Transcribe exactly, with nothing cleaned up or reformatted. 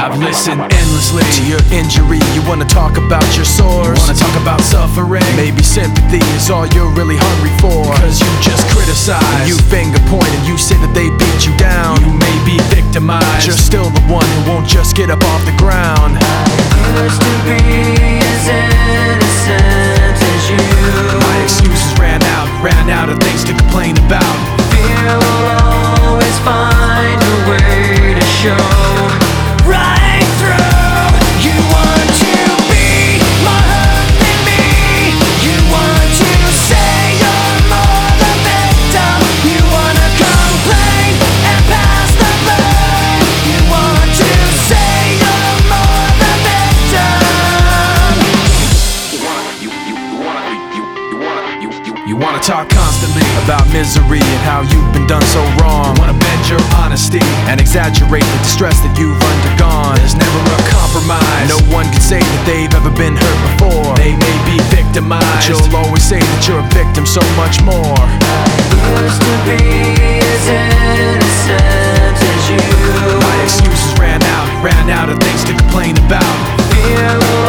I've listened endlessly to your injury. You wanna talk about your source, you wanna talk about suffering. Maybe sympathy is all you're really hungry for, cause you just criticize, you finger point, and you say that they beat you down. You may be victimized, you're still the one who won't just get up off the ground. Used to be as innocent as you. My excuses ran out, ran out of things to complain about. Fear will always find a way to show right through. You want to be more hurt than me. You want to say you're more the victim. You wanna complain and pass the blame. You want to say you're more the victim. You wanna, you, you, you wanna, you, you wanna, you, you, you wanna talk constantly about misery and how you've been done so wrong. You wanna bend your honesty and exaggerate the distress that you've undergone. There's never a compromise. No one can say that they've ever been hurt before. They may be victimized, but you'll always say that you're a victim so much more. Used to be as innocent as you. My excuses ran out, ran out of things to complain about. Fear will